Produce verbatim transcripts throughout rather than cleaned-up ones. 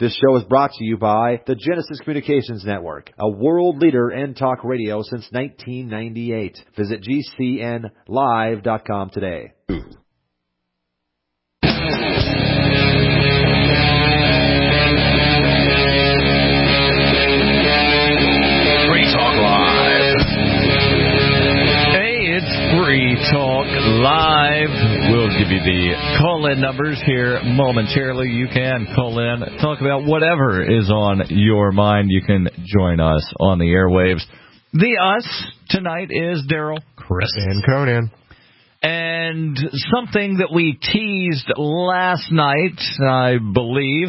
This show is brought to you by the Genesis Communications Network, a world leader in talk radio since nineteen ninety-eight. Visit G C N live dot com today. Free Talk Live. We'll give you the call-in numbers here momentarily. You can call in, talk about whatever is on your mind. You can join us on the airwaves. The us tonight is Daryl, Chris, and Conan. And something that we teased last night, I believe,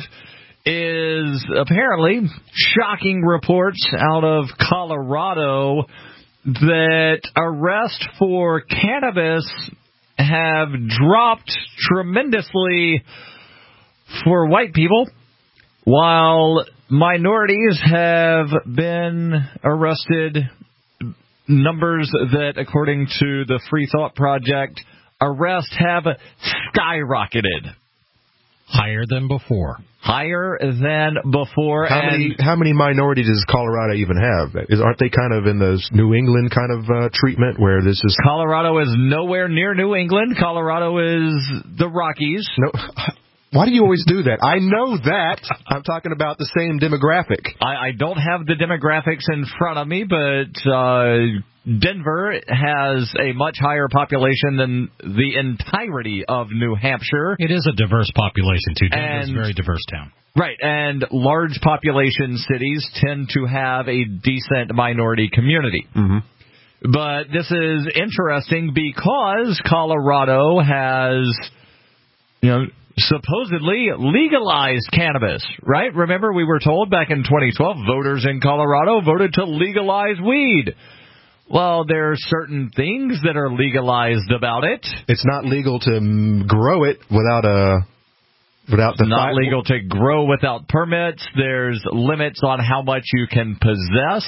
is apparently shocking reports out of Colorado that arrests for cannabis have dropped tremendously for white people, while minorities have been arrested. Numbers that, according to the Free Thought Project, arrests have skyrocketed. Higher than before. Higher than before. How and many how many minorities does Colorado even have? Is, aren't they kind of in the New England kind of uh, treatment where this is... Colorado is nowhere near New England. Colorado is the Rockies. No, why do you always do that? I know that. I'm talking about the same demographic. I, I don't have the demographics in front of me, but uh, Denver has a much higher population than the entirety of New Hampshire. It is a diverse population, too. Denver is a And- very diverse town. Right, and large population cities tend to have a decent minority community. Mm-hmm. But this is interesting because Colorado has, you know, supposedly legalized cannabis, right? Remember, we were told back in twenty twelve, voters in Colorado voted to legalize weed. Well, there are certain things that are legalized about it. It's not legal to mm, grow it without a... Without the Not fi- legal to grow without permits. There's limits on how much you can possess.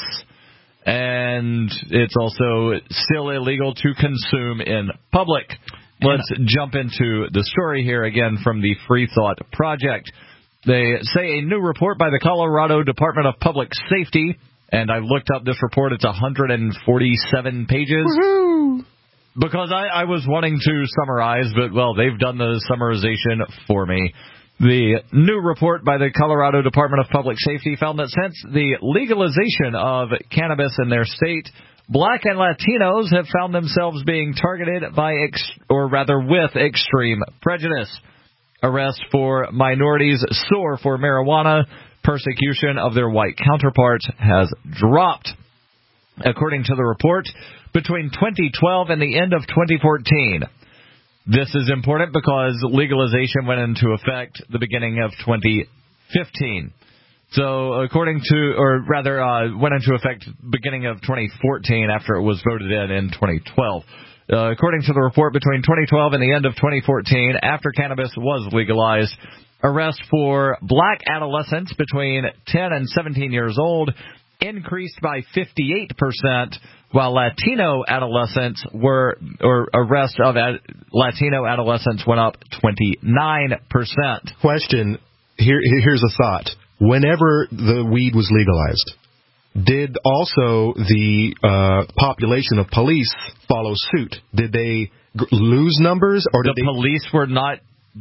And it's also still illegal to consume in public. Let's jump into the story here again from the Free Thought Project. They say a new report by the Colorado Department of Public Safety, and I looked up this report, it's one hundred forty-seven pages. Woohoo! Because I, I was wanting to summarize, but, well, they've done the summarization for me. The new report by the Colorado Department of Public Safety found that since the legalization of cannabis in their state, Black and Latinos have found themselves being targeted by, ex- or rather with, extreme prejudice. Arrests for minorities soar for marijuana. Persecution of their white counterparts has dropped. According to the report, between twenty twelve and the end of twenty fourteen. This is important because legalization went into effect the beginning of twenty fifteen. So according to, or rather, uh, went into effect beginning of twenty fourteen after it was voted in in twenty twelve. Uh, according to the report, between twenty twelve and the end of twenty fourteen, after cannabis was legalized, arrests for black adolescents between ten and seventeen years old increased by fifty-eight percent, while Latino adolescents were, or arrests of ad, Latino adolescents went up twenty-nine percent. Question, here, here's a thought. Whenever the weed was legalized, did also the uh, population of police follow suit? Did they g- lose numbers? Or did the they... police were not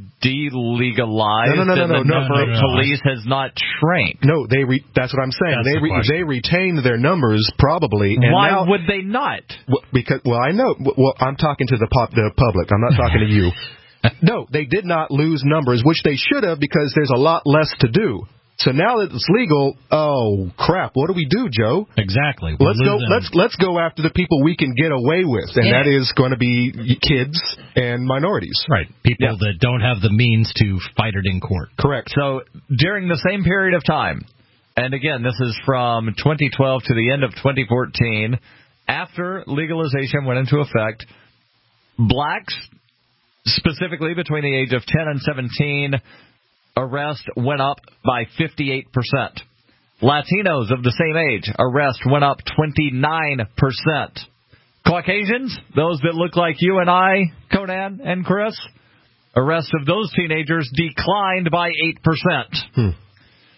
delegalized, no, no, no, and no, the no, number no, of no, police has not shrank. No, they. Re- that's what I'm saying. That's they the re- question. they retained their numbers probably. And Why now, would they not? w- because well, I know. w- Well, I'm talking to the pop, the public. I'm not talking to you. No, they did not lose numbers, which they should have, because there's a lot less to do. So now that it's legal, oh crap! What do we do, Joe? Exactly. We're Let's go. losing. Let's let's go after the people we can get away with, and Yeah. that is going to be kids and minorities. Right. People Yeah. that don't have the means to fight it in court. Correct. So during the same period of time, and again, this is from twenty twelve to the end of twenty fourteen, after legalization went into effect, blacks, specifically between the age of ten and seventeen, arrest went up by fifty-eight percent. Latinos of the same age, arrest went up twenty-nine percent. Caucasians, those that look like you and I, Conan and Chris, arrests of those teenagers declined by eight percent. Hmm.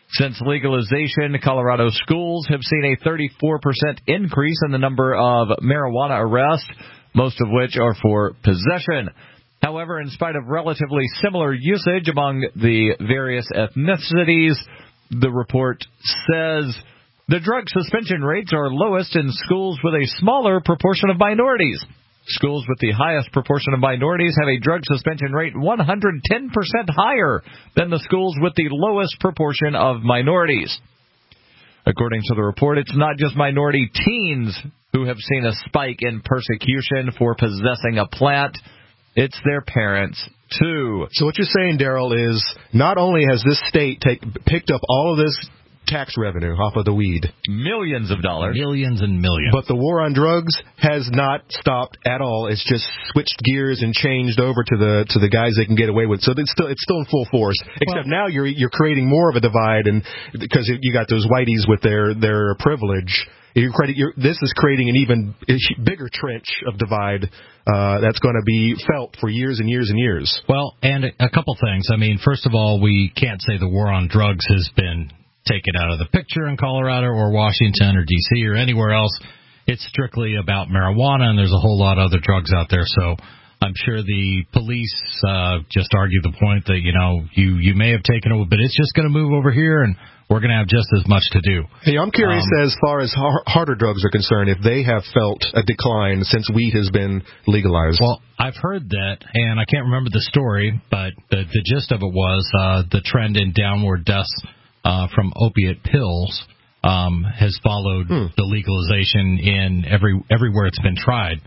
Since legalization, Colorado schools have seen a thirty-four percent increase in the number of marijuana arrests, most of which are for possession. However, in spite of relatively similar usage among the various ethnicities, the report says the drug suspension rates are lowest in schools with a smaller proportion of minorities. Schools with the highest proportion of minorities have a drug suspension rate one hundred ten percent higher than the schools with the lowest proportion of minorities. According to the report, it's not just minority teens who have seen a spike in persecution for possessing a plant. It's their parents, too. So what you're saying, Daryl, is not only has this state take, picked up all of this tax revenue off of the weed. Millions of dollars. Millions and millions. But the war on drugs has not stopped at all. It's just switched gears and changed over to the to the guys they can get away with. So it's still it's still in full force. Except well, now you're you're creating more of a divide, and because you got those whiteys with their their privilege. You're creating, you're, this is creating an even bigger trench of divide uh, that's going to be felt for years and years and years. Well, and a couple things. I mean, first of all, we can't say the war on drugs has been taken out of the picture in Colorado or Washington or D C or anywhere else. It's strictly about marijuana, and there's a whole lot of other drugs out there. So I'm sure the police uh, just argue the point that, you know, you, you may have taken it, but it's just going to move over here, and we're going to have just as much to do. Hey, I'm curious um, as far as har- harder drugs are concerned, if they have felt a decline since weed has been legalized. Well, I've heard that, and I can't remember the story, but the, the gist of it was uh, the trend in downward deaths uh, from opiate pills um, has followed hmm. the legalization in every everywhere it's been tried.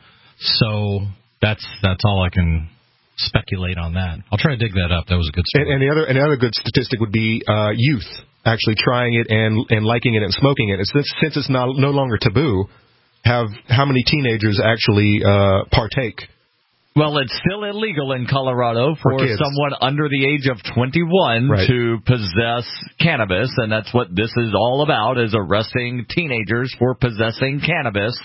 So that's that's all I can speculate on that. I'll try to dig that up. That was a good story. And, and the other another good statistic would be uh, youth actually trying it and and liking it and smoking it. It's, since since it's not no longer taboo, have how many teenagers actually uh, partake? Well, it's still illegal in Colorado for, for someone under the age of twenty-one right. to possess cannabis, and that's what this is all about, is arresting teenagers for possessing cannabis.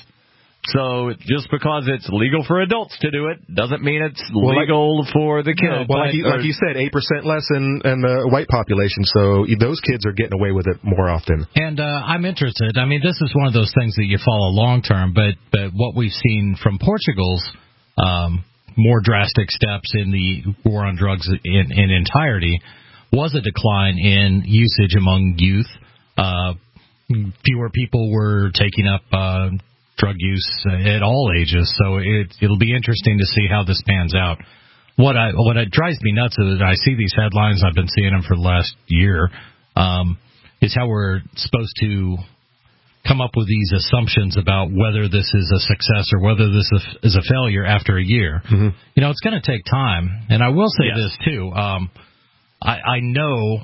So just because it's legal for adults to do it doesn't mean it's well, legal like, for the kids. No, well, like, you, like you said, eight percent less in, in the white population, so those kids are getting away with it more often. And uh, I'm interested. I mean, this is one of those things that you follow long term, but, but what we've seen from Portugal's um, more drastic steps in the war on drugs in, in entirety was a decline in usage among youth. Uh, fewer people were taking up uh drug use at all ages, so it, it'll be interesting to see how this pans out. What I what it drives me nuts is that I see these headlines, I've been seeing them for the last year, um, is how we're supposed to come up with these assumptions about whether this is a success or whether this is a failure after a year. Mm-hmm. You know, it's going to take time, and I will say yes. this too. Um, I, I know.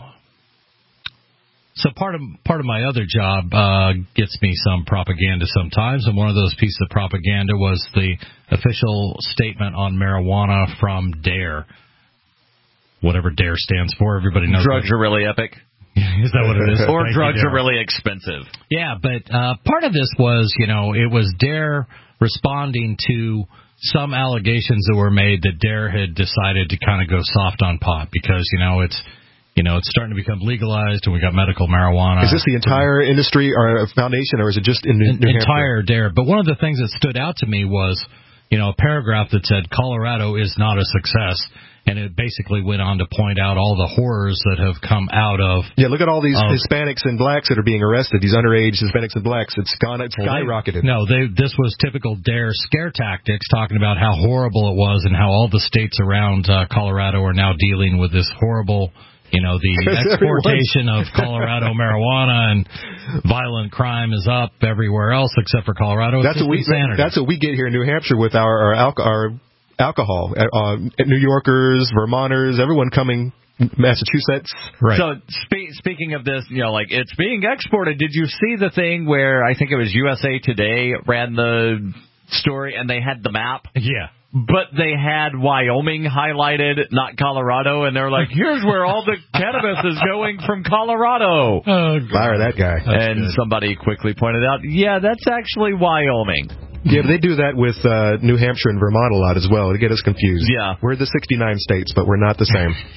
So part of part of my other job uh, gets me some propaganda sometimes, and one of those pieces of propaganda was the official statement on marijuana from DARE, whatever DARE stands for. Everybody knows. Drugs that. Are really epic. Is that what it is? Or Thank drugs you, are really expensive. Yeah, but uh, part of this was, you know, it was DARE responding to some allegations that were made that DARE had decided to kind of go soft on pot because, you know, it's. You know, it's starting to become legalized, and we got medical marijuana. Is this the entire industry or foundation, or is it just in New, New Hampshire? Entire DARE. But one of the things that stood out to me was, you know, a paragraph that said Colorado is not a success, and it basically went on to point out all the horrors that have come out of. Yeah, look at all these of, Hispanics and blacks that are being arrested. These underage Hispanics and blacks. It's gone. It's well, skyrocketed. They, no, they, this was typical DARE scare tactics, talking about how horrible it was and how all the states around uh, Colorado are now dealing with this horrible. You know, the exportation of Colorado marijuana and violent crime is up everywhere else except for Colorado. That's what we insanity. That's what we get here in New Hampshire with our our, alco- our alcohol. Uh, New Yorkers, Vermonters, everyone coming. Massachusetts. Right. So spe- speaking of this, you know, like it's being exported. Did you see the thing where I think it was U S A Today ran the story and they had the map? Yeah. But they had Wyoming highlighted, not Colorado, and they're like, here's where all the cannabis is going from Colorado. Oh, fire that guy. That's and good. Somebody quickly pointed out, yeah, that's actually Wyoming. Yeah, but they do that with uh, New Hampshire and Vermont a lot as well to get us confused. Yeah. We're the sixty-nine states, but we're not the same.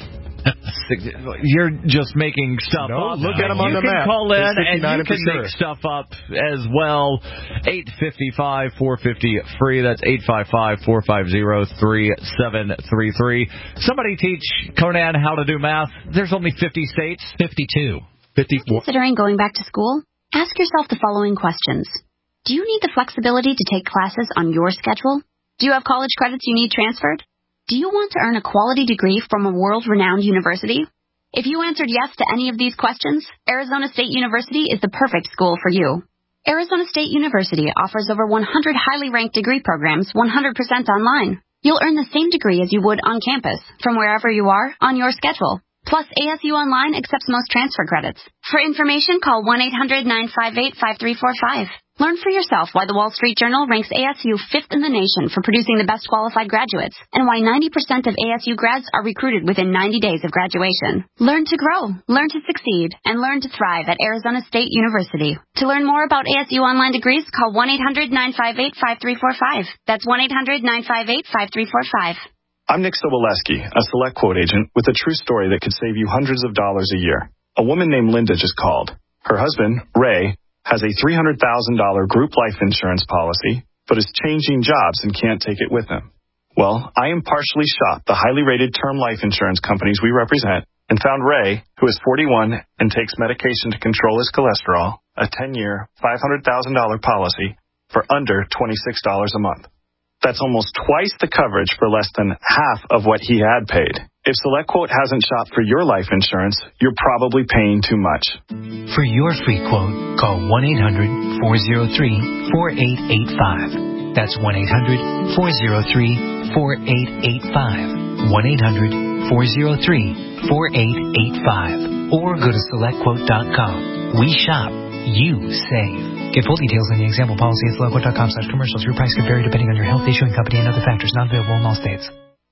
You're just making stuff no, up. Look at them on you the can map. call in and you can sure. make stuff up as well. eight five five, four five zero, free. That's eight five five, four five zero, three seven three three. Somebody teach Conan how to do math. There's only fifty states. fifty-two. fifty-four. Considering going back to school? Ask yourself the following questions. Do you need the flexibility to take classes on your schedule? Do you have college credits you need transferred? Do you want to earn a quality degree from a world-renowned university? If you answered yes to any of these questions, Arizona State University is the perfect school for you. Arizona State University offers over one hundred highly ranked degree programs one hundred percent online. You'll earn the same degree as you would on campus, from wherever you are, on your schedule. Plus, A S U Online accepts most transfer credits. For information, call one eight hundred, nine five eight, five three four five. Learn for yourself why the Wall Street Journal ranks A S U fifth in the nation for producing the best qualified graduates, and why ninety percent of A S U grads are recruited within ninety days of graduation. Learn to grow, learn to succeed, and learn to thrive at Arizona State University. To learn more about A S U Online degrees, call one eight hundred, nine five eight, five three four five. That's one eight hundred, nine five eight, five three four five. I'm Nick Soboleski, a Select Quote agent with a true story that could save you hundreds of dollars a year. A woman named Linda just called. Her husband, Ray, has a three hundred thousand dollars group life insurance policy, but is changing jobs and can't take it with him. Well, I impartially shopped the highly rated term life insurance companies we represent and found Ray, who is forty-one and takes medication to control his cholesterol, a ten-year, five hundred thousand dollars policy for under twenty-six dollars a month. That's almost twice the coverage for less than half of what he had paid. If SelectQuote hasn't shopped for your life insurance, you're probably paying too much. For your free quote, call one eight hundred, four oh three, four eight eight five. That's one eight hundred, four oh three, four eight eight five. one eight hundred, four oh three, four eight eight five. Or go to select quote dot com. We shop. You save. Get full details on the example policy at select quote dot com slash commercials. Your price could vary depending on your health, issuing company, and other factors. Not available in all states.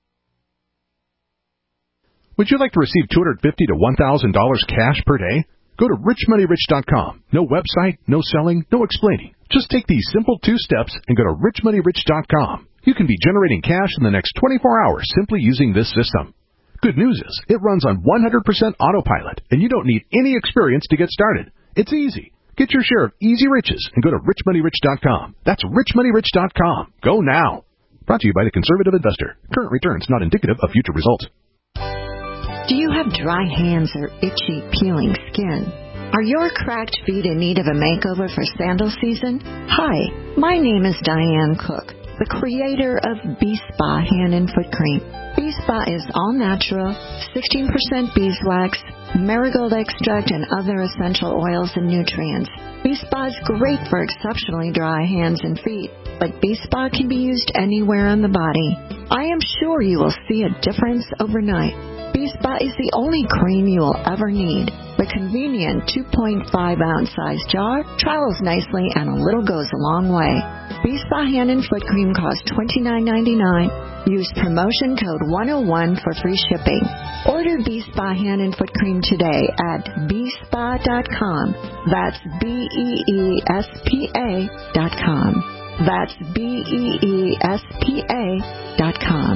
Would you like to receive two hundred fifty dollars to one thousand dollars cash per day? Go to rich money rich dot com. No website, no selling, no explaining. Just take these simple two steps and go to rich money rich dot com. You can be generating cash in the next twenty-four hours simply using this system. Good news is, it runs on one hundred percent autopilot, and you don't need any experience to get started. It's easy. Get your share of easy riches and go to rich money rich dot com. That's rich money rich dot com. Go now. Brought to you by the Conservative Investor. Current returns not indicative of future results. Do you have dry hands or itchy, peeling skin? Are your cracked feet in need of a makeover for sandal season? Hi, my name is Diane Cook, the creator of B-Spa Hand and Foot Cream. B-Spa is all natural, sixteen percent beeswax, marigold extract, and other essential oils and nutrients. B-Spa is great for exceptionally dry hands and feet, but B-Spa can be used anywhere on the body. I am sure you will see a difference overnight. B-Spa is the only cream you will ever need. The convenient two point five ounce size jar travels nicely, and a little goes a long way. B-Spa Hand and Foot Cream costs twenty-nine ninety-nine. Use promotion code one oh one for free shipping. Order B-Spa Hand and Foot Cream today at b spa dot com. That's B E E S P A dot com. That's B E E S P A dot com.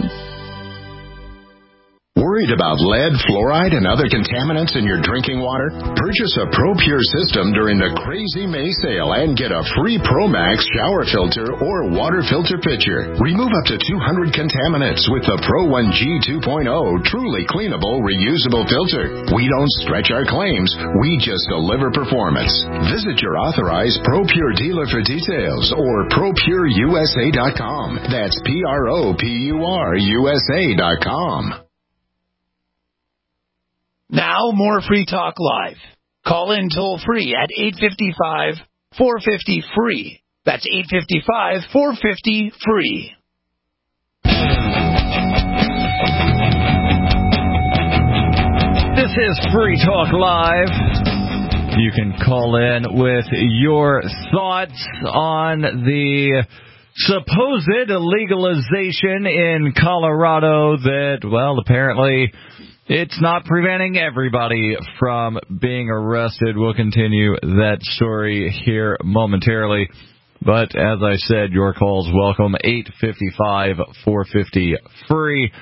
Worried about lead, fluoride, and other contaminants in your drinking water? Purchase a ProPure system during the Crazy May sale and get a free ProMax shower filter or water filter pitcher. Remove up to two hundred contaminants with the Pro one G two point oh truly cleanable, reusable filter. We don't stretch our claims. We just deliver performance. Visit your authorized ProPure dealer for details or pro pure U S A dot com. That's P R O P U R U S A dot com. Now, more Free Talk Live. Call in toll-free at eight five five, four five zero, free. That's eight five five, four five zero, free. This is Free Talk Live. You can call in with your thoughts on the supposed legalization in Colorado that, well, apparently it's not preventing everybody from being arrested. We'll continue that story here momentarily. But as I said, your calls welcome. eight five five, four five zero, free.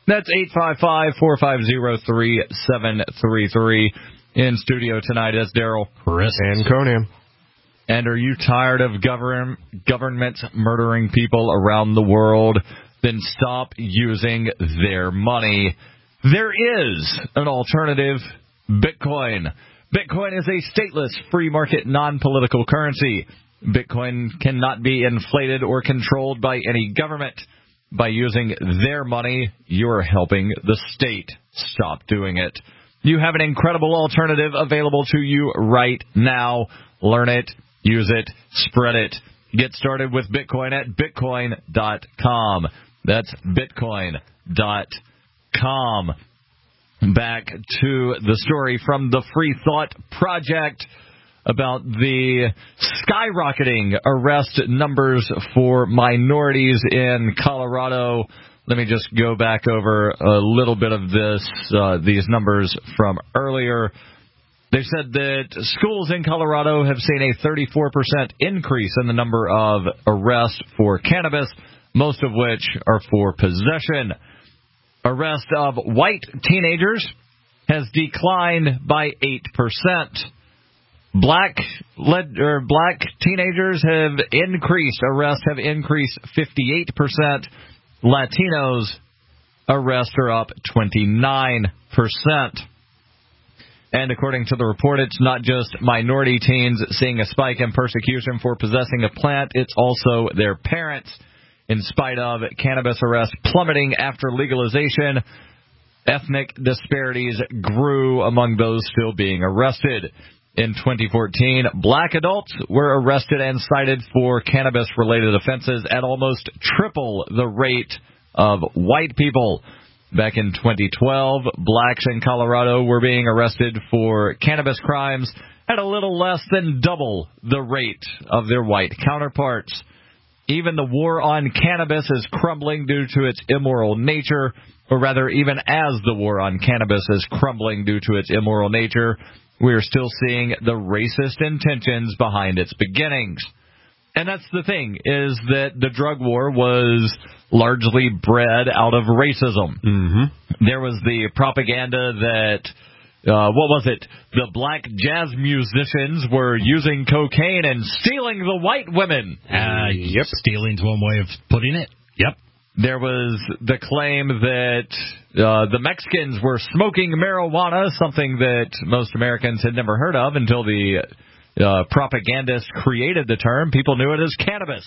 That's eight five five, four five zero, three seven three three. In studio tonight is Daryl, Chris, and Conan. And are you tired of govern, governments murdering people around the world? Then stop using their money. There is an alternative, Bitcoin. Bitcoin is a stateless, free market, non-political currency. Bitcoin cannot be inflated or controlled by any government. By using their money, you're helping the state. Stop doing it. You have an incredible alternative available to you right now. Learn it, use it, spread it. Get started with Bitcoin at bitcoin dot com. That's bitcoin dot com. Back to the story from the Free Thought Project about the skyrocketing arrest numbers for minorities in Colorado. Let me just go back over a little bit of this, uh, these numbers from earlier. They said that schools in Colorado have seen a thirty-four percent increase in the number of arrests for cannabis, most of which are for possession. Arrest of white teenagers has declined by eight percent. Black led, or black teenagers have increased. Arrests have increased fifty-eight percent. Latinos arrests are up twenty-nine percent. And according to the report, it's not just minority teens seeing a spike in persecution for possessing a plant. It's also their parents. In spite of cannabis arrests plummeting after legalization, ethnic disparities grew among those still being arrested. In twenty fourteen, black adults were arrested and cited for cannabis-related offenses at almost triple the rate of white people. Back in twenty twelve, blacks in Colorado were being arrested for cannabis crimes at a little less than double the rate of their white counterparts. Even the war on cannabis is crumbling due to its immoral nature, or rather, even as the war on cannabis is crumbling due to its immoral nature, we are still seeing the racist intentions behind its beginnings. And that's the thing, is that the drug war was largely bred out of racism. Mm-hmm. There was the propaganda that, uh, what was it, the black jazz musicians were using cocaine and stealing the white women. Uh, yep. Stealing's one way of putting it. Yep. There was the claim that uh, the Mexicans were smoking marijuana, something that most Americans had never heard of until the uh, propagandists created the term. People knew it as cannabis.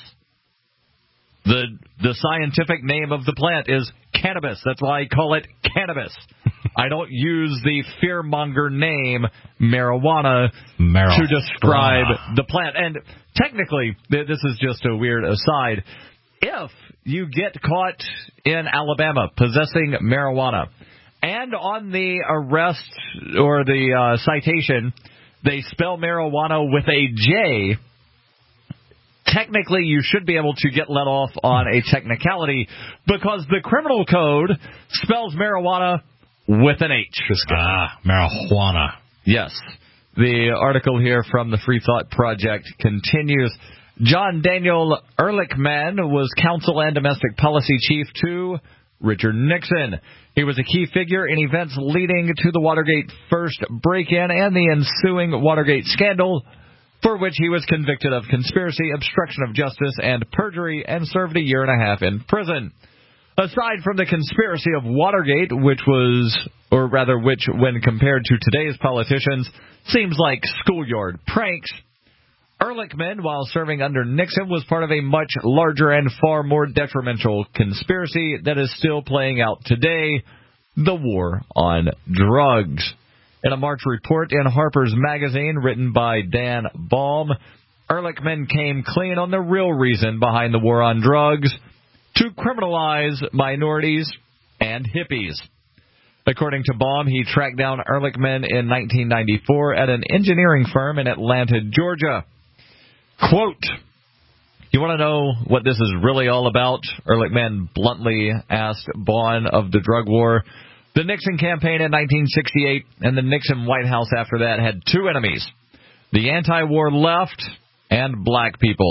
The the scientific name of the plant is cannabis. That's why I call it cannabis. I don't use the fearmonger name marijuana Marijuana. to describe the plant. And technically, this is just a weird aside, if you get caught in Alabama possessing marijuana, and on the arrest or the uh, citation, they spell marijuana with a J, technically you should be able to get let off on a technicality because the criminal code spells marijuana with an H. Ah, marijuana. Yes. The article here from the Free Thought Project continues. John Daniel Ehrlichman was counsel and domestic policy chief to Richard Nixon. He was a key figure in events leading to the Watergate first break-in and the ensuing Watergate scandal, for which he was convicted of conspiracy, obstruction of justice, and perjury, and served a year and a half in prison. Aside from the conspiracy of Watergate, which was, or rather which, when compared to today's politicians, seems like schoolyard pranks, Ehrlichman, while serving under Nixon, was part of a much larger and far more detrimental conspiracy that is still playing out today, the war on drugs. In a March report in Harper's Magazine written by Dan Baum, Ehrlichman came clean on the real reason behind the war on drugs, to criminalize minorities and hippies. According to Baum, he tracked down Ehrlichman in nineteen ninety-four at an engineering firm in Atlanta, Georgia. Quote, "You want to know what this is really all about?" Ehrlichman bluntly asked Baum of the drug war. The Nixon campaign in nineteen sixty-eight and the Nixon White House after that had two enemies, the anti-war left and black people.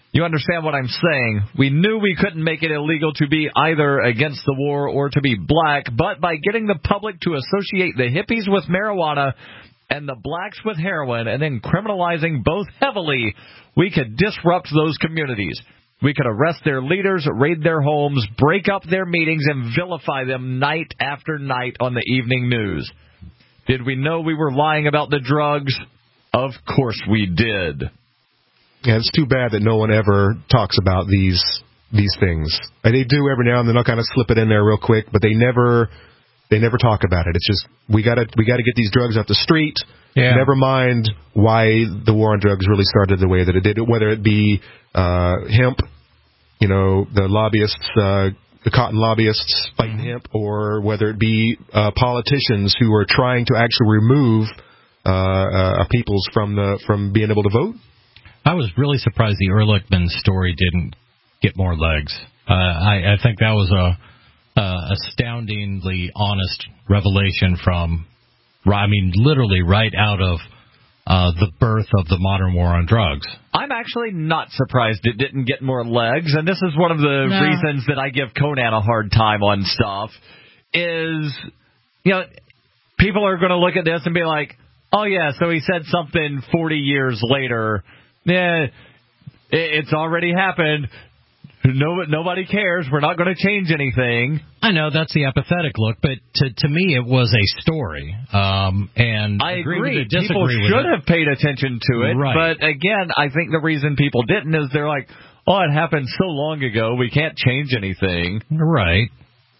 You understand what I'm saying? We knew we couldn't make it illegal to be either against the war or to be black, but by getting the public to associate the hippies with marijuana and the blacks with heroin and then criminalizing both heavily, we could disrupt those communities. We could arrest their leaders, raid their homes, break up their meetings, and vilify them night after night on the evening news. Did we know we were lying about the drugs? Of course we did. Yeah, it's too bad that no one ever talks about these these things. And they do every now and then. They'll kind of slip it in there real quick, but they never they never talk about it. It's just we gotta we gotta get these drugs off the street. Yeah. Never mind why the war on drugs really started the way that it did. Whether it be uh, hemp, you know, the lobbyists, uh, the cotton lobbyists fighting hemp, or whether it be uh, politicians who are trying to actually remove uh, uh, peoples from the from being able to vote. I was really surprised the Ehrlichman story didn't get more legs. Uh, I, I think that was a, a astoundingly honest revelation from, I mean, literally right out of uh, the birth of the modern war on drugs. I'm actually not surprised it didn't get more legs, and this is one of the no. reasons that I give Conan a hard time on stuff, is, you know, people are going to look at this and be like, oh, yeah, so he said something forty years later. Yeah, it's already happened. No, nobody cares. We're not going to change anything. I know that's the apathetic look, but to to me it was a story. Um, and I agree. agree with it, people disagree should with it. have paid attention to it. Right. But again, I think the reason people didn't is they're like, oh, it happened so long ago, we can't change anything. Right.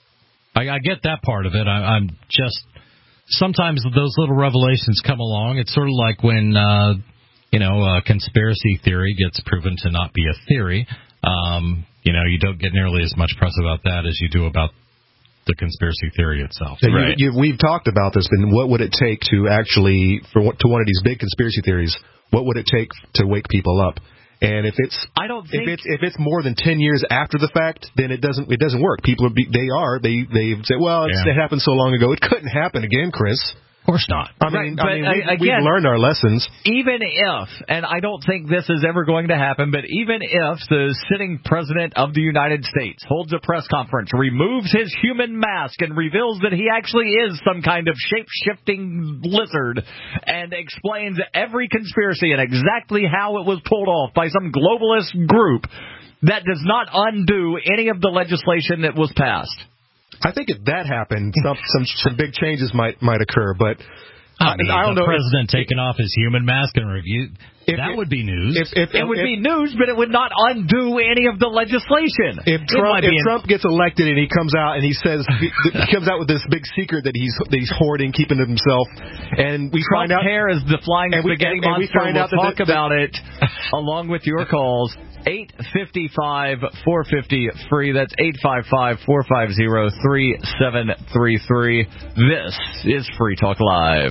I, I get that part of it. I, I'm just sometimes those little revelations come along. It's sort of like when. Uh, You know, a conspiracy theory gets proven to not be a theory. Um, you know, you don't get nearly as much press about that as you do about the conspiracy theory itself. So right. you, you, we've talked about this, but what would it take to actually, for to one of these big conspiracy theories, what would it take to wake people up? And if it's I don't think if it's if it's more than ten years after the fact, then it doesn't it doesn't work. People are they are they they say, well, it's, yeah. it happened so long ago, it couldn't happen again, Chris. Of course not. I mean, right, I but mean we, again, we've learned our lessons. Even if, and I don't think this is ever going to happen, but even if the sitting president of the United States holds a press conference, removes his human mask, and reveals that he actually is some kind of shape-shifting lizard, and explains every conspiracy and exactly how it was pulled off by some globalist group, that does not undo any of the legislation that was passed. I think if that happened, some some, some big changes might might occur. But I, mean, I don't the know. President if, taking off his human mask and review if, that would be news. If, if, it would if, be news, but it would not undo any of the legislation. If Trump, if Trump gets elected and he comes out and he says he, he comes out with this big secret that he's that he's hoarding, keeping to himself, and we Trump find out hair is the flying and spaghetti we, and, monster. And we find we'll out talk that the, about it along with your calls. eight five five, four five zero, free. That's eight five five, four five zero, three seven three three. This is Free Talk Live.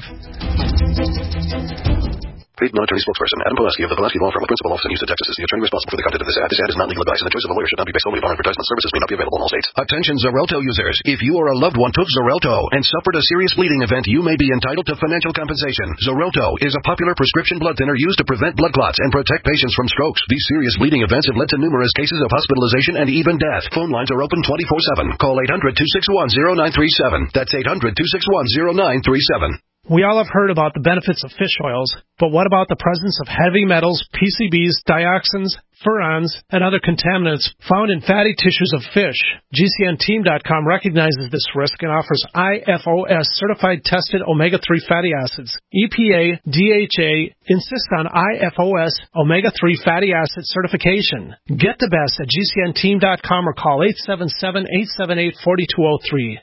Paid military spokesperson Adam Pulaski of the Pulaski Law Firm, a principal office in Houston, Texas, is the attorney responsible for the content of this ad. This ad is not legal advice, and the choice of a lawyer should not be based solely upon advertisement. Services may not be available in all states. Attention Xarelto users. If you or a loved one took Xarelto and suffered a serious bleeding event, you may be entitled to financial compensation. Xarelto is a popular prescription blood thinner used to prevent blood clots and protect patients from strokes. These serious bleeding events have led to numerous cases of hospitalization and even death. Phone lines are open twenty-four seven. Call eight hundred, two six one, zero nine three seven. That's eight hundred, two six one, zero nine three seven. We all have heard about the benefits of fish oils, but what about the presence of heavy metals, P C Bs, dioxins, furans, and other contaminants found in fatty tissues of fish? G C N team dot com recognizes this risk and offers I F O S certified tested omega three fatty acids. E P A, D H A insist on I F O S omega three fatty acid certification. Get the best at G C N team dot com or call eight seven seven, eight seven eight, four two zero three.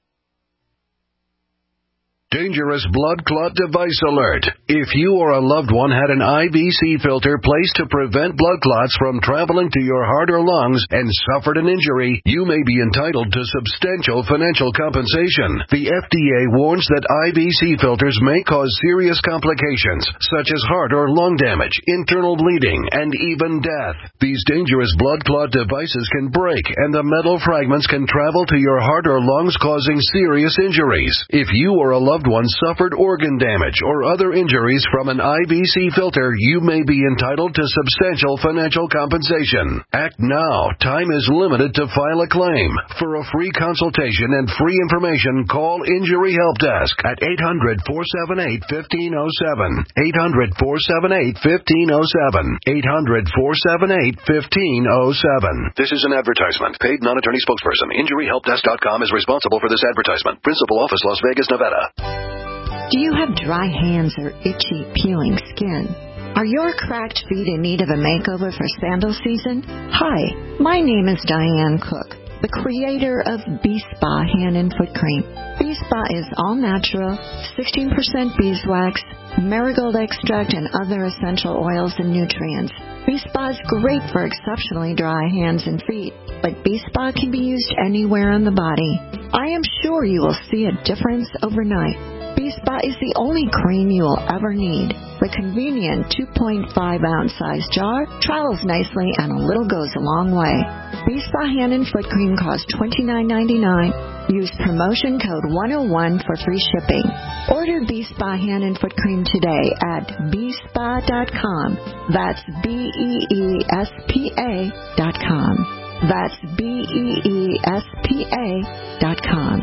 Dangerous blood clot device alert. If you or a loved one had an I V C filter placed to prevent blood clots from traveling to your heart or lungs and suffered an injury, you may be entitled to substantial financial compensation. The F D A warns that I V C filters may cause serious complications, such as heart or lung damage, internal bleeding, and even death. These dangerous blood clot devices can break, and the metal fragments can travel to your heart or lungs, causing serious injuries. If you or a loved loved one suffered organ damage or other injuries from an I B C filter, you may be entitled to substantial financial compensation. Act now. Time is limited to file a claim. For a free consultation and free information, call Injury Help Desk at eight hundred, four seven eight, one five zero seven. eight hundred, four seven eight, one five zero seven. eight hundred, four seven eight, one five zero seven. This is an advertisement. Paid non-attorney spokesperson. Injury Help Desk dot com is responsible for this advertisement. Principal office, Las Vegas, Nevada. Do you have dry hands or itchy, peeling skin? Are your cracked feet in need of a makeover for sandal season? Hi, my name is Diane Cook, the creator of B-Spa Hand and Foot Cream. B-Spa is all natural, sixteen percent beeswax, marigold extract, and other essential oils and nutrients. B-Spa is great for exceptionally dry hands and feet, but B-Spa can be used anywhere on the body. I am sure you will see a difference overnight. B-Spa is the only cream you will ever need. The convenient two point five ounce size jar travels nicely and a little goes a long way. B-Spa Hand and Foot Cream costs twenty-nine ninety-nine. Use promotion code one oh one for free shipping. Order B-Spa Hand and Foot Cream today at B spa dot com. That's B E E S P A dot com. That's B E E S P A dot com.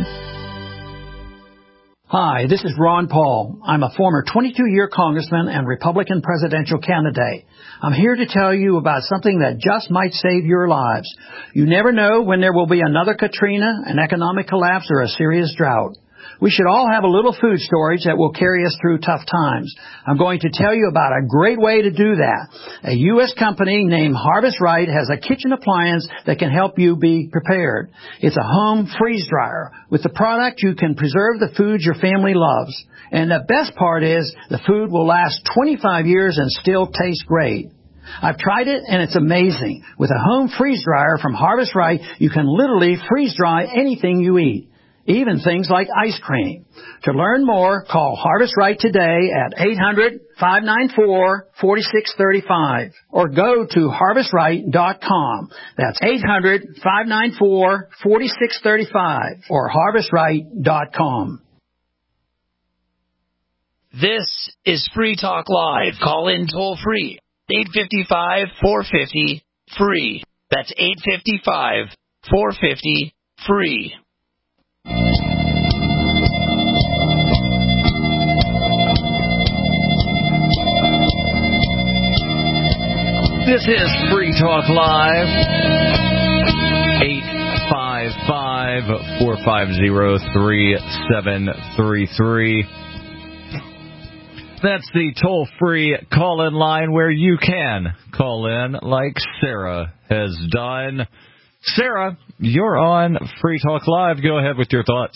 Hi, this is Ron Paul. I'm a former twenty-two-year congressman and Republican presidential candidate. I'm here to tell you about something that just might save your lives. You never know when there will be another Katrina, an economic collapse, or a serious drought. We should all have a little food storage that will carry us through tough times. I'm going to tell you about a great way to do that. A U S company named Harvest Right has a kitchen appliance that can help you be prepared. It's a home freeze dryer. With the product, you can preserve the foods your family loves. And the best part is the food will last twenty-five years and still taste great. I've tried it, and it's amazing. With a home freeze dryer from Harvest Right, you can literally freeze dry anything you eat, even things like ice cream. To learn more, call Harvest Right today at eight hundred, five nine four, four six three five or go to harvest right dot com. That's eight hundred, five nine four, four six three five or harvest right dot com. This is Free Talk Live. Call in toll free. eight five five, four five zero, free. That's eight five five, four five zero, free. This is Free Talk Live. eight five five, four five zero, three seven three three. That's the toll-free call-in line where you can call in like Sarah has done. Sarah, you're on Free Talk Live. Go ahead with your thoughts.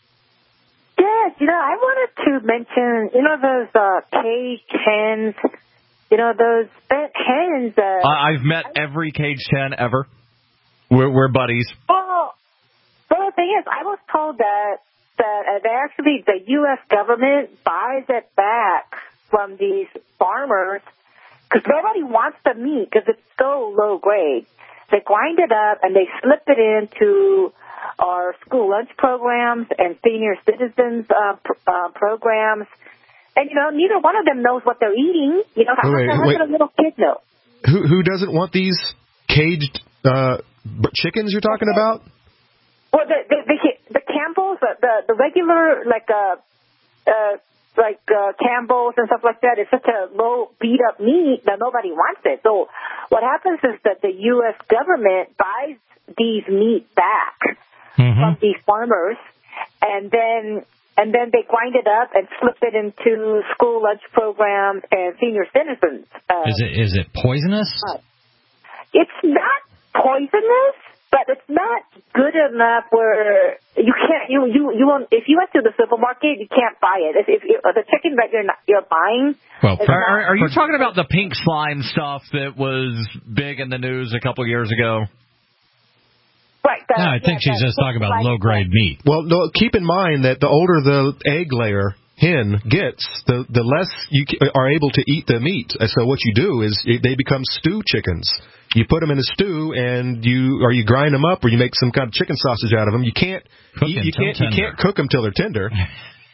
Yes, you know, I wanted to mention, you know, those uh, caged hens, you know, those spent hens. Uh, I've met every caged hen ever. We're, we're buddies. Well, well, the thing is, I was told that that uh, they actually, the U S government buys it back from these farmers because nobody wants the meat because it's so low grade. They grind it up and they slip it into our school lunch programs and senior citizens uh, pr- uh, programs. And, you know, neither one of them knows what they're eating. You know, how, wait, how wait. can a little kid know? Who who doesn't want these caged uh, chickens you're talking about? Well, the the, the, the Campbell's, the, the, the regular, like, uh, uh, like uh, Campbell's and stuff like that, is such a low, beat-up meat that nobody wants it. So what happens is that the U S government buys these meat back mm-hmm. from these farmers, and then and then they grind it up and slip it into school lunch programs and senior citizens. Uh, is it is it poisonous? Uh, it's not poisonous, but it's not good enough where you can't. You you you won't. If you went to the supermarket, you can't buy it. If, if, if the chicken that you're not, you're buying. Well, are, are you talking about the pink slime stuff that was big in the news a couple years ago? Right. The, no, I think yeah, she's just talking about low-grade meat. Well, no, keep in mind that the older the egg layer hen gets, the the less you are able to eat the meat. So what you do is they become stew chickens. You put them in a stew, and you or you grind them up, or you make some kind of chicken sausage out of them. You can't Cook you, you can't tender. you can't cook them till they're tender.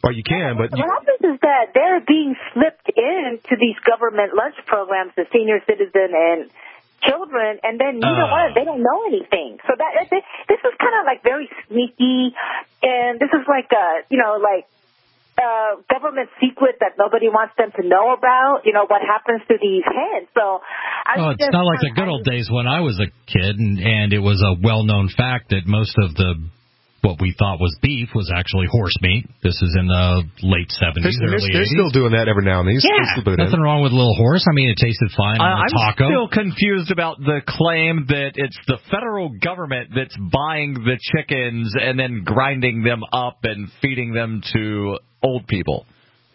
Or you can, but... What You, happens is that they're being slipped into these government lunch programs, the senior citizen and children, and then neither Uh. one, they don't know anything. So that this, this is kind of like very sneaky, and this is like a, you know, like uh, government secret that nobody wants them to know about, you know, what happens to these hens. So I Oh, it's just, not like the good old days when I was a kid, and, and it was a well-known fact that most of the what we thought was beef was actually horse meat. This is in the late seventies, they're, early they're eighties. still doing that every now and then. They Yeah, still put it in. nothing wrong with a little horse. I mean, it tasted fine on I, a I'm taco. still confused about the claim that it's the federal government that's buying the chickens and then grinding them up and feeding them to old people.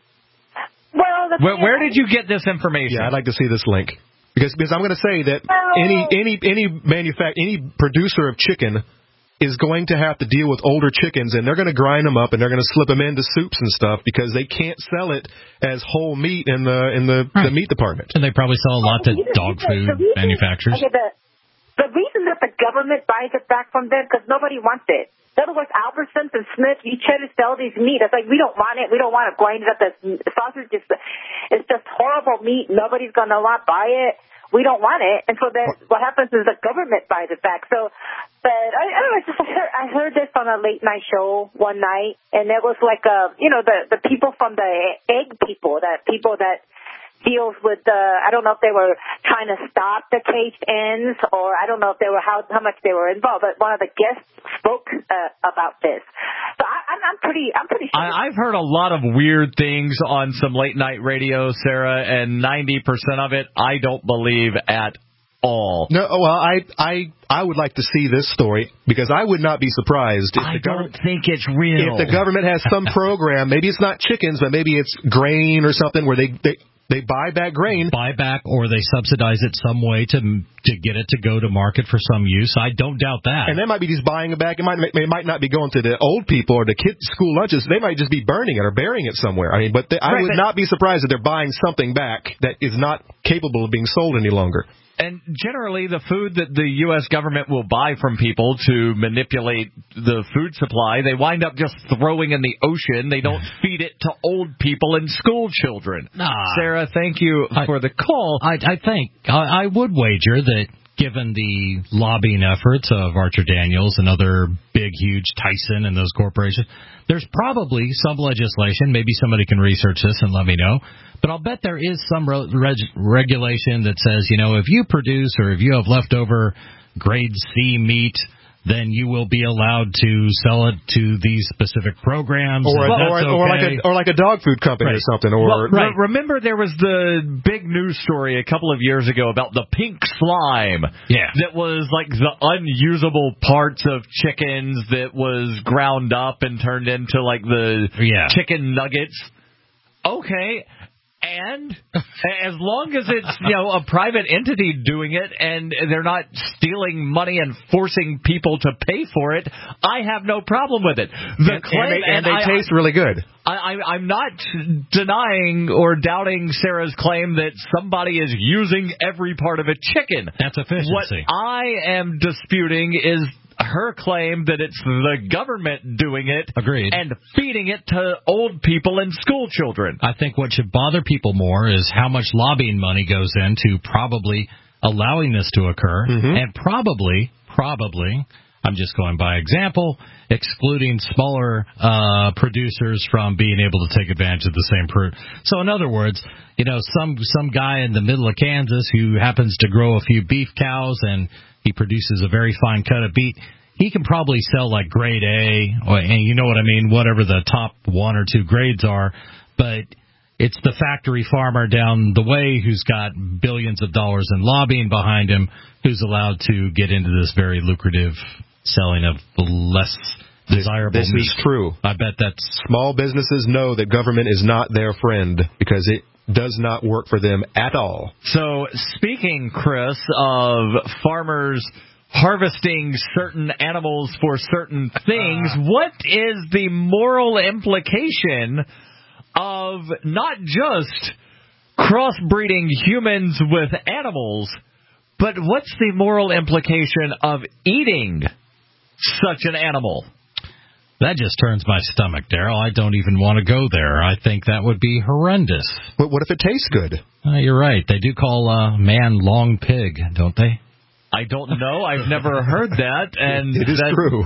Well, the Where, where did you get this information? Yeah, I'd like to see this link. Because because I'm going to say that any any any manufact any producer of chicken is going to have to deal with older chickens, and they're going to grind them up and they're going to slip them into soups and stuff because they can't sell it as whole meat in the in the, right. the meat department. And they probably sell a lot to You know, dog the- food the reason- manufacturers. Okay, the, the reason that the government buys it back from them because nobody wants it. In other words, Albertsons and Smith, you try to sell these meat. It's like, we don't want it. We don't want to grind it up. The sausage is it's just horrible meat. Nobody's going to want buy it. We don't want it. And so then what happens is the government buys it back. So, but I, I don't know, it's just, I heard, I heard this on a late night show one night, and it was like, uh, you know, the, the people from the egg people, that people that deals with the, I don't know if they were trying to stop the caged hens, or I don't know if they were, how, how much they were involved, but one of the guests spoke uh, about this. So I, I'm, I'm pretty, I'm pretty sure. I, I've heard a lot of weird things on some late night radio, Sarah, and ninety percent of it I don't believe at all. No, well, I I I would like to see this story because I would not be surprised if I the government don't think it's real. if the government has some program. Maybe it's not chickens, but maybe it's grain or something where they they. They buy back grain. Buy back, or they subsidize it some way to to get it to go to market for some use. I don't doubt that. And they might be just buying it back. It might it might not be going to the old people or the kids' school lunches. They might just be burning it or burying it somewhere. I mean, but they, I Right, would but- not be surprised if they're buying something back that is not capable of being sold any longer. And generally, the food that the U S government will buy from people to manipulate the food supply, they wind up just throwing in the ocean. They don't feed it to old people and school children. Nah. Sarah, thank you I, for the call. I, I think I, I would wager that given the lobbying efforts of Archer Daniels and other big, huge Tyson and those corporations, there's probably some legislation. Maybe somebody can research this and let me know. But I'll bet there is some re- reg- regulation that says, you know, if you produce or if you have leftover grade C meat, then you will be allowed to sell it to these specific programs. Or, and or, that's or okay. like a or like a dog food company Right. or something. Or Well, re- remember there was the big news story a couple of years ago about the pink slime. Yeah. That was like the unusable parts of chickens that was ground up and turned into like the Yeah. chicken nuggets. Okay. And as long as it's, you know, a private entity doing it and they're not stealing money and forcing people to pay for it, I have no problem with it. The and, claim, and they, and they I, taste really good. I, I, I'm not denying or doubting Sarah's claim that somebody is using every part of a chicken. That's efficiency. What I am disputing is her claim that it's the government doing it. Agreed. And feeding it to old people and school children. I think what should bother people more is how much lobbying money goes into probably allowing this to occur, Mm-hmm. and probably, probably, I'm just going by example, excluding smaller uh, producers from being able to take advantage of the same fruit. So in other words, you know, some some guy in the middle of Kansas who happens to grow a few beef cows and he produces a very fine cut of beef, he can probably sell like grade A, or, and you know what I mean, whatever the top one or two grades are, but it's the factory farmer down the way who's got billions of dollars in lobbying behind him who's allowed to get into this very lucrative selling of less desirable This meat. is true. I bet that's... Small businesses know that government is not their friend because it does not work for them at all. So speaking, Chris, of farmers harvesting certain animals for certain things, uh, what is the moral implication of not just crossbreeding humans with animals, but what's the moral implication of eating such an animal? That just turns my stomach, Daryl. I don't even want to go there. I think that would be horrendous. But what if it tastes good? Uh, you're right. They do call uh, man long pig, don't they? I don't know. I've never heard that. And it is that, true.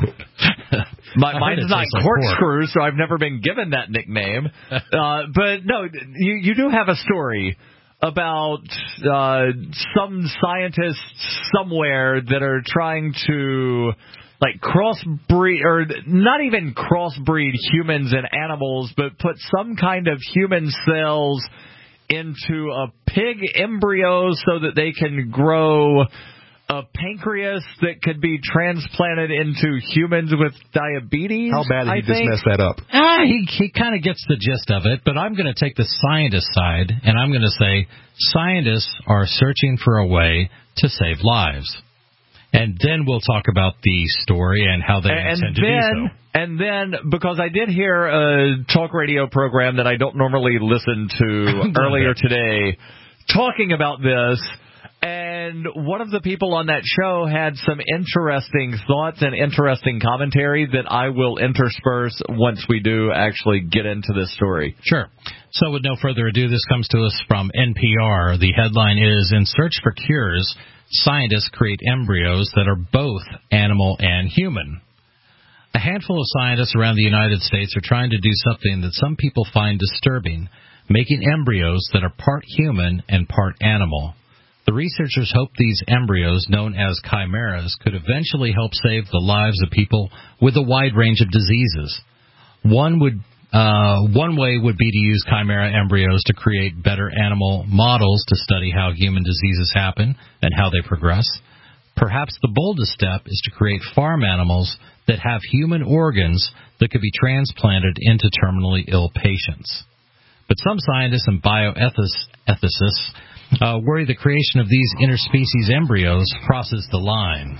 My, mine's not corkscrew, so I've never been given that nickname. Uh, but, no, you, you do have a story about uh, some scientists somewhere that are trying to... like crossbreed, or not even crossbreed humans and animals, but put some kind of human cells into a pig embryo so that they can grow a pancreas that could be transplanted into humans with diabetes. How bad did I he just think? mess that up? Ah, he he kind of gets the gist of it, but I'm going to take the scientist side, and I'm going to say scientists are searching for a way to save lives. And then we'll talk about the story and how they and intend then, to do so. And then, because I did hear a talk radio program that I don't normally listen to earlier today talking about this, and one of the people on that show had some interesting thoughts and interesting commentary that I will intersperse once we do actually get into this story. Sure. So with no further ado, this comes to us from N P R. The headline is, "In Search for Cures, Scientists Create Embryos That Are Both Animal and Human." A handful of scientists around the United States are trying to do something that some people find disturbing, making embryos that are part human and part animal. The researchers hope these embryos, known as chimeras, could eventually help save the lives of people with a wide range of diseases. One would Uh, one way would be to use chimera embryos to create better animal models to study how human diseases happen and how they progress. Perhaps the boldest step is to create farm animals that have human organs that could be transplanted into terminally ill patients. But some scientists and bioethicists uh, worry the creation of these interspecies embryos crosses the line.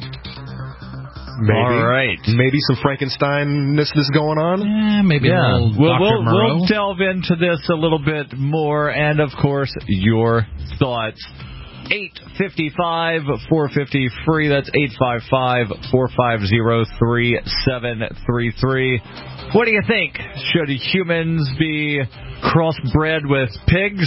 Maybe. All right. Maybe some Frankenstein-ness is going on? Yeah, maybe yeah. a little We'll, Doctor we'll, Moreau. we'll delve into this a little bit more, and, of course, your thoughts. eight five five, four five zero, free. That's eight five five, four five zero, three seven three three. What do you think? Should humans be crossbred with pigs?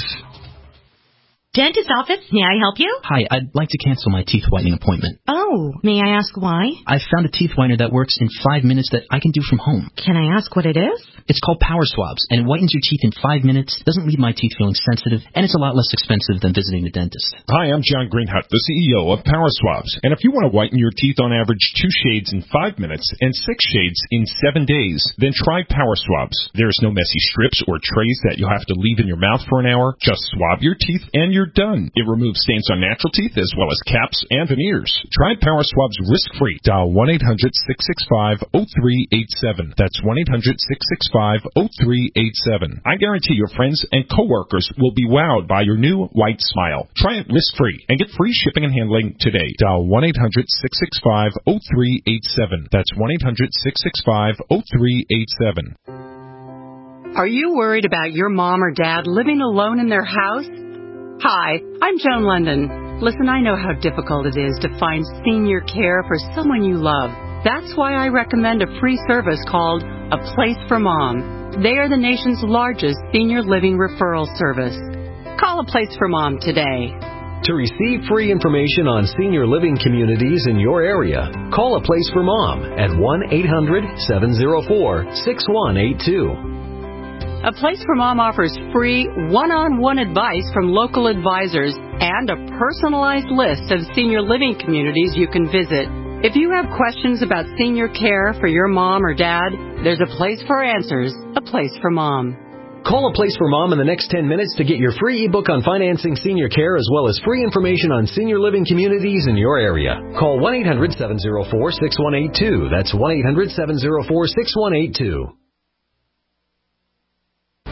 Dentist office, may I help you? Hi, I'd like to cancel my teeth whitening appointment. Oh, may I ask why? I found a teeth whitener that works in five minutes that I can do from home. Can I ask what it is? It's called Power Swabs, and it whitens your teeth in five minutes, doesn't leave my teeth feeling sensitive, and it's a lot less expensive than visiting the dentist. Hi, I'm John Greenhut, the C E O of Power Swabs, and if you want to whiten your teeth on average two shades in five minutes and six shades in seven days, then try Power Swabs. There's no messy strips or trays that you'll have to leave in your mouth for an hour. Just swab your teeth and you're done. It removes stains on natural teeth as well as caps and veneers. Try Power Swabs risk-free. Dial one eight hundred, six six five, zero three eight seven. That's one eight hundred, six six five, zero three eight seven. I guarantee your friends and coworkers will be wowed by your new white smile. Try it risk-free and get free shipping and handling today. Dial one eight hundred, six six five, zero three eight seven. That's one eight hundred, six six five, zero three eight seven. Are you worried about your mom or dad living alone in their house? Hi, I'm Joan London. Listen, I know how difficult it is to find senior care for someone you love. That's why I recommend a free service called A Place for Mom. They are the nation's largest senior living referral service. Call A Place for Mom today. To receive free information on senior living communities in your area, call A Place for Mom at one eight hundred, seven oh four, six one eight two. A Place for Mom offers free one-on-one advice from local advisors and a personalized list of senior living communities you can visit. If you have questions about senior care for your mom or dad, there's a place for answers, A Place for Mom. Call A Place for Mom in the next ten minutes to get your free ebook on financing senior care as well as free information on senior living communities in your area. Call one eight hundred, seven oh four, six one eight two. That's one eight hundred, seven oh four, six one eight two.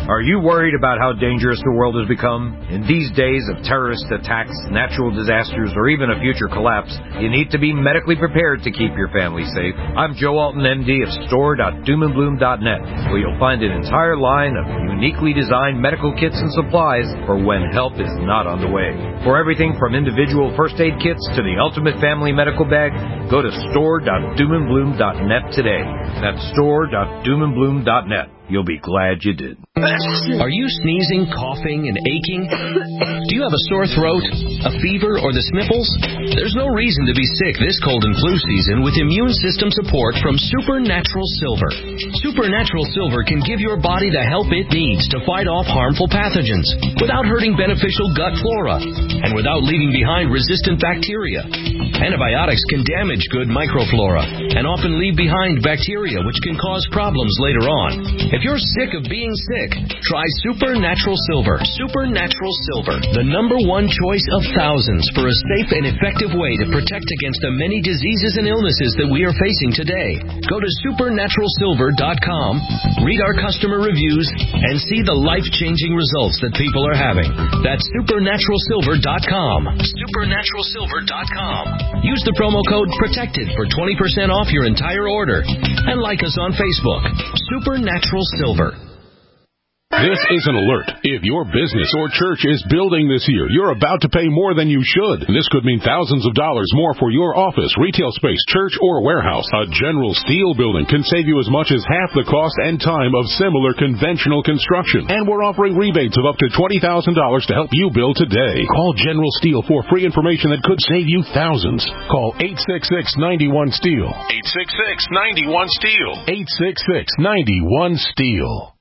Are you worried about how dangerous the world has become? In these days of terrorist attacks, natural disasters, or even a future collapse, you need to be medically prepared to keep your family safe. I'm Joe Alton, M D of store dot doom and bloom dot net, where you'll find an entire line of uniquely designed medical kits and supplies for when help is not on the way. For everything from individual first aid kits to the ultimate family medical bag, go to store dot doom and bloom dot net today. That's store dot doom and bloom dot net. You'll be glad you did. Are you sneezing, coughing, and aching? Do you have a sore throat, a fever, or the sniffles? There's no reason to be sick this cold and flu season with immune system support from Supernatural Silver. Supernatural Silver can give your body the help it needs to fight off harmful pathogens without hurting beneficial gut flora and without leaving behind resistant bacteria. Antibiotics can damage good microflora and often leave behind bacteria which can cause problems later on. If you're sick of being sick, try Supernatural Silver. Supernatural Silver, the number one choice of thousands for a safe and effective way to protect against the many diseases and illnesses that we are facing today. Go to supernatural silver dot com, read our customer reviews, and see the life-changing results that people are having. That's supernatural silver dot com. supernatural silver dot com. Use the promo code PROTECTED for twenty percent off your entire order. And like us on Facebook. Supernatural Silver. This is an alert. If your business or church is building this year, you're about to pay more than you should. This could mean thousands of dollars more for your office, retail space, church, or warehouse. A General Steel building can save you as much as half the cost and time of similar conventional construction. And we're offering rebates of up to twenty thousand dollars to help you build today. Call General Steel for free information that could save you thousands. Call eight six six, nine one, STEEL. eight six six, nine one, STEEL. eight six six, nine one, STEEL.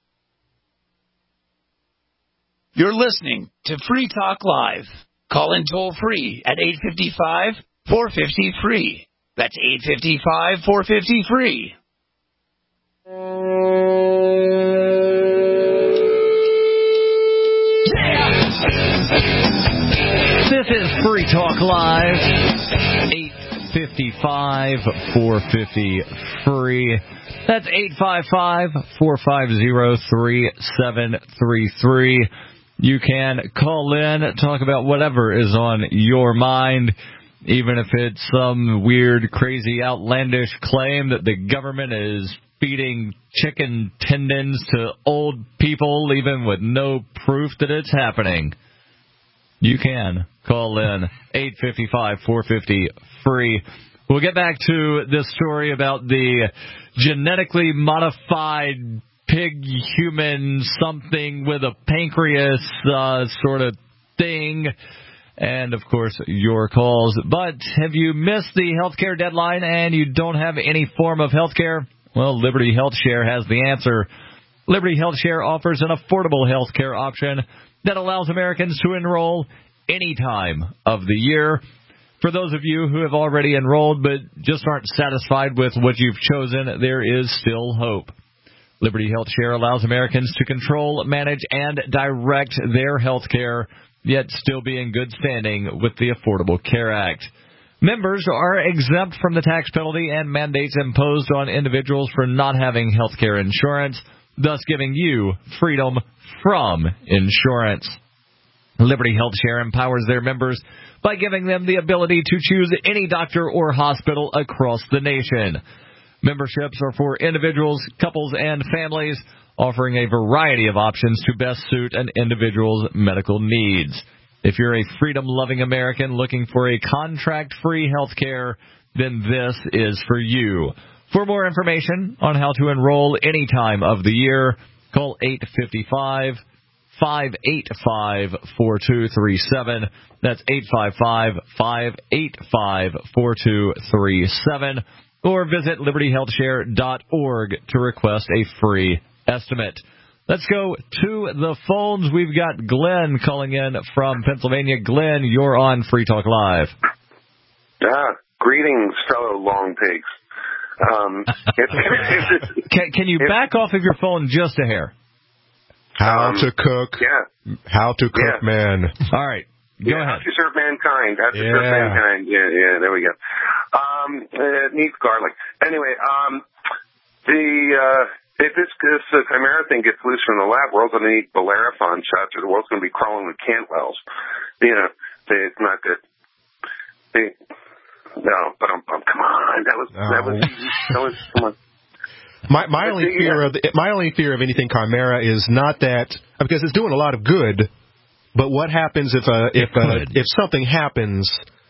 You're listening to Free Talk Live. Call in toll free at eight five five, four five zero, free. That's eight five five, four five zero, free. This is Free Talk Live. eight five five, four five zero, free. That's eight five five, four five zero, three seven three three. You can call in, talk about whatever is on your mind, even if it's some weird, crazy, outlandish claim that the government is feeding chicken tendons to old people, even with no proof that it's happening. You can call in, eight five five, four five zero, free. We'll get back to this story about the genetically modified pig human something with a pancreas uh, sort of thing. And, of course, your calls. But have you missed the healthcare deadline and you don't have any form of healthcare? Well, Liberty Health Share has the answer. Liberty Health Share offers an affordable healthcare option that allows Americans to enroll any time of the year. For those of you who have already enrolled but just aren't satisfied with what you've chosen, there is still hope. Liberty Health Share allows Americans to control, manage, and direct their health care, yet still be in good standing with the Affordable Care Act. Members are exempt from the tax penalty and mandates imposed on individuals for not having health care insurance, thus giving you freedom from insurance. Liberty Health Share empowers their members by giving them the ability to choose any doctor or hospital across the nation. Memberships are for individuals, couples, and families, offering a variety of options to best suit an individual's medical needs. If you're a freedom-loving American looking for a contract-free health care, then this is for you. For more information on how to enroll any time of the year, call eight five five, five eight five, four two three seven. That's eight five five, five eight five, four two three seven. Or visit liberty health share dot org to request a free estimate. Let's go to the phones. We've got Glenn calling in from Pennsylvania. Glenn, you're on Free Talk Live. Ah, greetings, fellow long pigs. Um, it's, can, can you back off of your phone just a hair? How um, to cook. Yeah. How to cook, yeah. man. All right. Go yeah, ahead. How to serve mankind. How to yeah. serve mankind. Yeah, yeah, there we go. Um, it needs garlic. Anyway, um, the, uh, if this, this uh, Chimera thing gets loose from the lab, we're all going to need Bellerophon shots, or the world's going to be crawling with Cantwells. You know, they, it's not good. They, no, but I'm, I'm, come on, that was no. that was that was come on. My my only fear of my only fear of anything Chimera is not that, because it's doing a lot of good, but what happens if uh, if uh, if something happens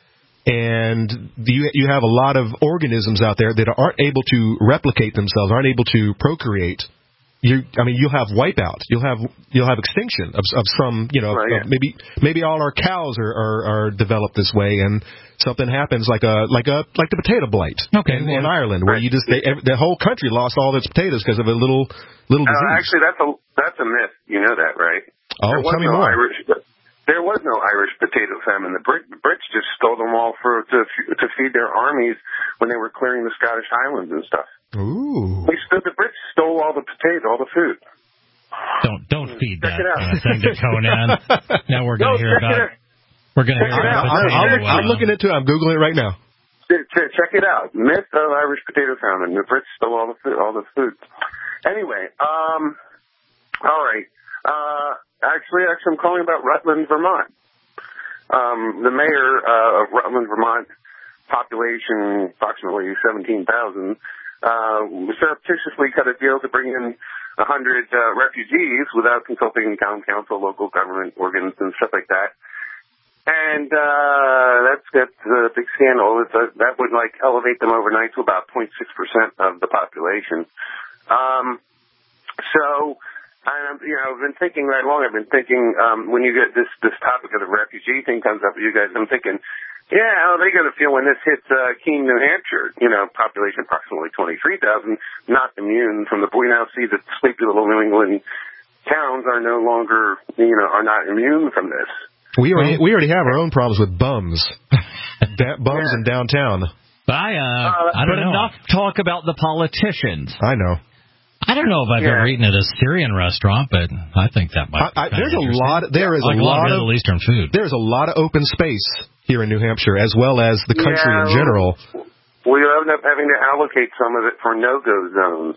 and you you have a lot of organisms out there that aren't able to replicate themselves, aren't able to procreate. You, I mean, you'll have wipeout. You'll have you'll have extinction of of some, you know, right, yeah. maybe maybe all our cows are, are are developed this way, and something happens like a like a like the potato blight okay, in, well, in Ireland, where right. you just they, the whole country lost all its potatoes because of a little little disease. Uh, actually, that's a that's a myth. You know that, right? Oh, there tell me no more. Irish, there was no Irish potato famine. The Brit, Brits just stole them all for to to feed their armies when they were clearing the Scottish Highlands and stuff. Ooh. We stood, the Brits stole all the potato, all the food. Don't don't feed Check that it out. uh, thing to Conan. Now we're going to no, hear check about. It out. We're going to check hear it about. out. Potato, I'm, uh, I'm looking into it. I'm googling it right now. Check it out. Myth of Irish potato famine. The Brits stole all the food. All the food. Anyway, um, all right. Uh, actually, actually, I'm calling about Rutland, Vermont. Um, the mayor uh, of Rutland, Vermont, population approximately seventeen thousand, uh, surreptitiously cut a deal to bring in one hundred uh, refugees without consulting town council, local government organs, and stuff like that. And uh, that's that's a big scandal. It's a, that would like elevate them overnight to about zero point six percent of the population. Um, so. And, you know, I've been thinking right along, I've been thinking, um, when you get this, this topic of the refugee thing comes up with you guys, I'm thinking, yeah, how are they going to feel when this hits, uh, Keene, New Hampshire? You know, population approximately twenty-three thousand, not immune from the, we now see that sleepy little New England towns are no longer, you know, are not immune from this. We already, we already have our own problems with bums. da- bums yeah. in downtown. But I, uh, uh I don't but know. enough talk about the politicians. I know. I don't know if I've yeah. ever eaten at a Syrian restaurant, but I think that might. I, I, there's a lot. There is like a lot, lot of Middle Eastern food. There's a lot of open space here in New Hampshire, as well as the country yeah, in general. We end up having to allocate some of it for no-go zones.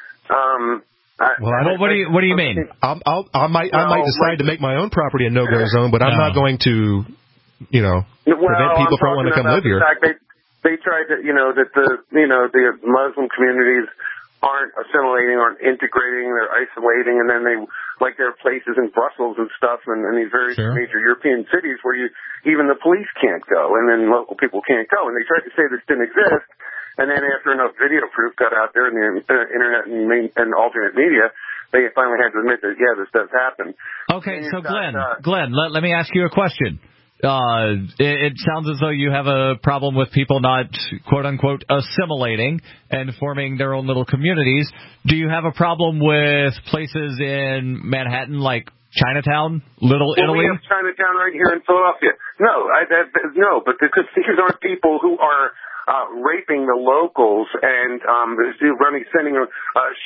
Um, I, well, I don't, what do you What do you mean? I'll, I'll, I might I might well, decide to make my own property a no-go zone, but I'm no. not going to, you know, well, prevent people I'm from wanting to come about live here. The fact they they tried to, you know, that the you know the Muslim communities aren't assimilating, aren't integrating, they're isolating, and then they, like there are places in Brussels and stuff and, and these very sure. major European cities where you, even the police can't go, and then local people can't go, and they tried to say this didn't exist, and then after enough video proof got out there in the uh, internet and, main, and alternate media, they finally had to admit that, yeah, this does happen. Okay, so got, Glenn, uh, Glenn, let, let me ask you a question. Uh, it, it sounds as though you have a problem with people not, quote-unquote, assimilating and forming their own little communities. Do you have a problem with places in Manhattan like Chinatown, Little well, Italy? We have Chinatown right here in Philadelphia. No, I, that, that, no, but because these aren't people who are uh, raping the locals and um, running, sending uh,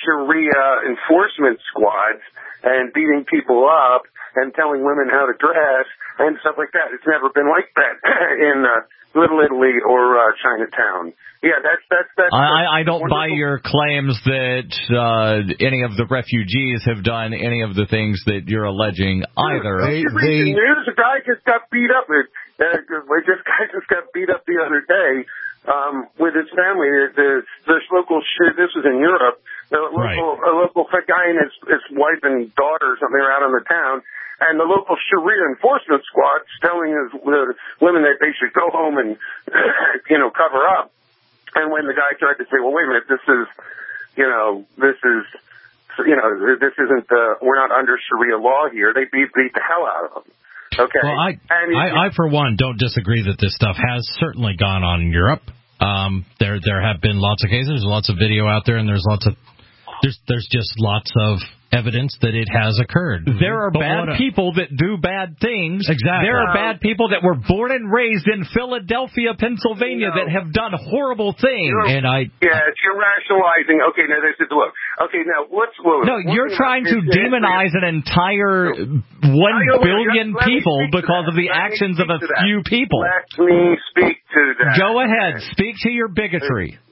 Sharia enforcement squads and beating people up and telling women how to dress and stuff like that. It's never been like that in uh, Little Italy or uh, Chinatown. Yeah, that's that's that's. I, I don't wonderful. buy your claims that uh, any of the refugees have done any of the things that you're alleging either. They, they, There's a guy just got beat up. Uh, this guy just got beat up the other day um, with his family. This, this local shit. This was in Europe. The local, right. a local guy and his, his wife and daughter or something were out on the town, and the local Sharia enforcement squad's telling his uh, women that they should go home and, you know, cover up. And when the guy tried to say, well, wait a minute, this is, you know, this is, you know, this isn't, uh, we're not under Sharia law here, they beat, beat the hell out of them. Okay. Well, I, I, I, for one, don't disagree that this stuff has certainly gone on in Europe. Um, there, there have been lots of cases, lots of video out there, and there's lots of, there's, there's just lots of evidence that it has occurred. There are but bad a, people that do bad things. Exactly. There are bad people that were born and raised in Philadelphia, Pennsylvania, you know, that have done horrible things. And I, yeah, you're rationalizing. Okay, now this is look. Okay, now what's well, no? You're trying to demonize an entire one billion people because of the actions of a few people. Let me speak to that. Go ahead, speak to your bigotry.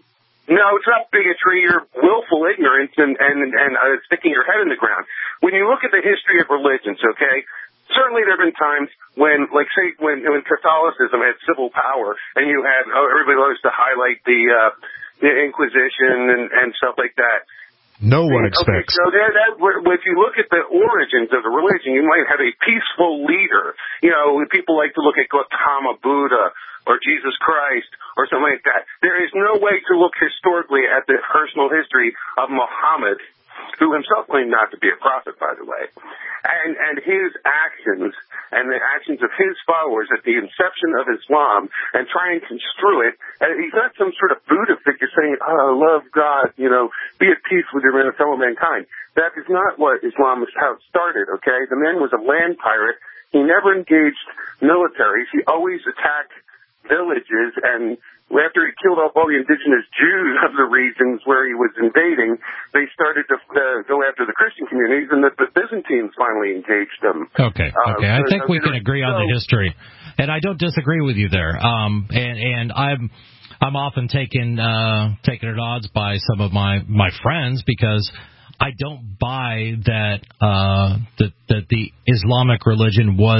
No, it's not bigotry. You're willful ignorance and, and, and uh, sticking your head in the ground. When you look at the history of religions, okay, certainly there have been times when, like, say, when, when Catholicism had civil power and you had, oh, everybody loves to highlight the, uh, the Inquisition and, and stuff like that. No one expects. Okay, so that, that, if you look at the origins of the religion, you might have a peaceful leader. You know, people like to look at Gautama Buddha or Jesus Christ or something like that. There is no way to look historically at the personal history of Muhammad, who himself claimed not to be a prophet, by the way, and, and his actions and the actions of his followers at the inception of Islam and try and construe it. And he's not some sort of Buddha figure saying, oh, love God, you know, be at peace with your fellow mankind. That is not what Islam is how it started, okay? The man was a land pirate. He never engaged militaries. He always attacked villages, and after he killed off all the indigenous Jews of the regions where he was invading, they started to uh, go after the Christian communities, and the, the Byzantines finally engaged them. Okay, okay. Uh, I think so, we can agree on the history, and I don't disagree with you there. Um, and, and I'm I'm often taken uh, taken at odds by some of my, my friends because I don't buy that uh, that that the Islamic religion was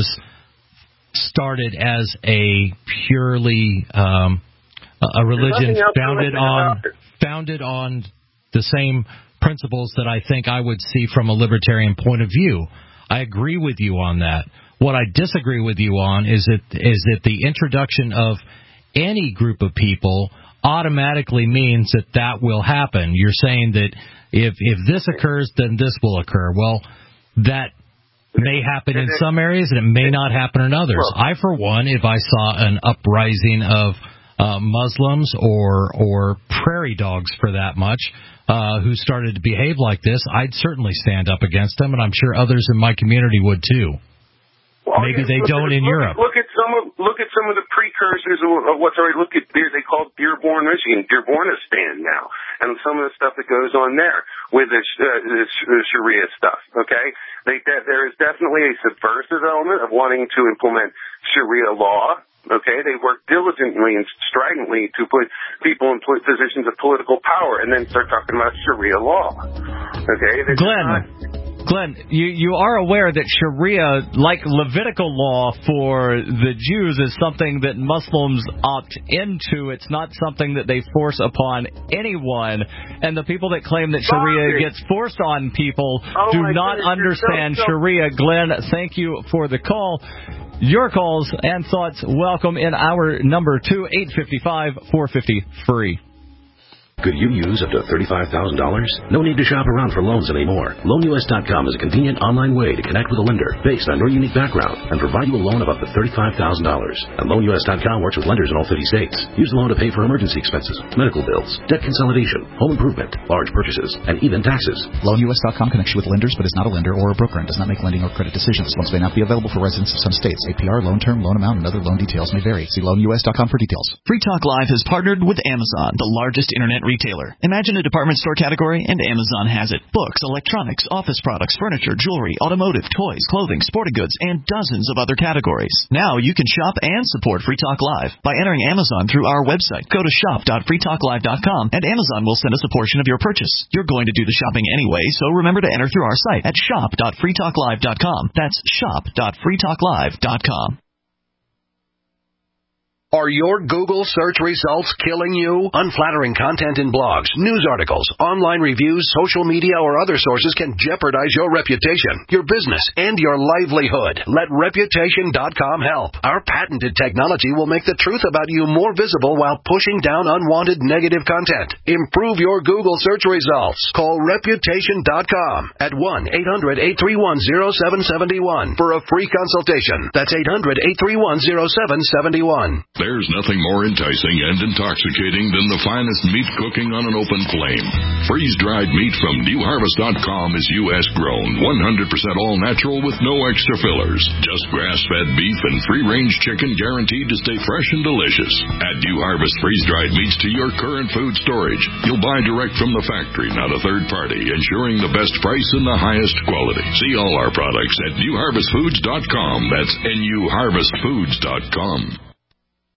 started as a purely um, a religion founded on founded on the same principles that I think I would see from a libertarian point of view. I agree with you on that. What I disagree with you on is that is that the introduction of any group of people automatically means that that will happen. You're saying that if if this occurs, then this will occur. Well, that may happen in some areas, and it may not happen in others. I, for one, if I saw an uprising of uh, Muslims or or prairie dogs, for that much, uh, who started to behave like this, I'd certainly stand up against them, and I'm sure others in my community would too. Well, Maybe they look don't at, in look, Europe. Look at some of look at some of the precursors of, of what's already. Look at beer. They call it Dearborn, Michigan, Dearbornistan now, and some of the stuff that goes on there with this, uh, this uh, Sharia stuff. Okay, they, that, there is definitely a subversive element of wanting to implement Sharia law. Okay, they work diligently and stridently to put people in positions of political power, and then start talking about Sharia law. Okay, Glenn. Not, Glenn, you, you are aware that Sharia, like Levitical law for the Jews, is something that Muslims opt into. It's not something that they force upon anyone. And the people that claim that Sharia gets forced on people oh do not goodness, understand so, so. Sharia. Glenn, thank you for the call. Your calls and thoughts welcome in our number two, eight five five, four five zero, free. Could you use up to thirty-five thousand dollars? No need to shop around for loans anymore. Loan U S dot com is a convenient online way to connect with a lender based on your unique background and provide you a loan of up to thirty-five thousand dollars. And Loan U S dot com works with lenders in all fifty states. Use the loan to pay for emergency expenses, medical bills, debt consolidation, home improvement, large purchases, and even taxes. Loan U S dot com connects you with lenders but is not a lender or a broker and does not make lending or credit decisions. Loans may not be available for residents of some states. A P R, loan term, loan amount, and other loan details may vary. See Loan U S dot com for details. Free Talk Live has partnered with Amazon, the largest internet retailer. Imagine a department store category, and Amazon has it. Books, electronics, office products, furniture, jewelry, automotive, toys, clothing, sporting goods, and dozens of other categories. Now you can shop and support Free Talk Live by entering Amazon through our website. Go to shop dot free talk live dot com, and Amazon will send us a portion of your purchase. You're going to do the shopping anyway, so remember to enter through our site at shop dot free talk live dot com. That's shop dot free talk live dot com. Are your Google search results killing you? Unflattering content in blogs, news articles, online reviews, social media, or other sources can jeopardize your reputation, your business, and your livelihood. Let reputation dot com help. Our patented technology will make the truth about you more visible while pushing down unwanted negative content. Improve your Google search results. Call reputation dot com at one eight hundred eight three one zero seven seven one for a free consultation. That's eight hundred eight three one zero seven seven one. There's nothing more enticing and intoxicating than the finest meat cooking on an open flame. Freeze-dried meat from new harvest dot com is U S grown, one hundred percent all natural with no extra fillers. Just grass-fed beef and free-range chicken guaranteed to stay fresh and delicious. Add New Harvest freeze-dried meats to your current food storage. You'll buy direct from the factory, not a third party, ensuring the best price and the highest quality. See all our products at new harvest foods dot com. That's N U harvest foods dot com.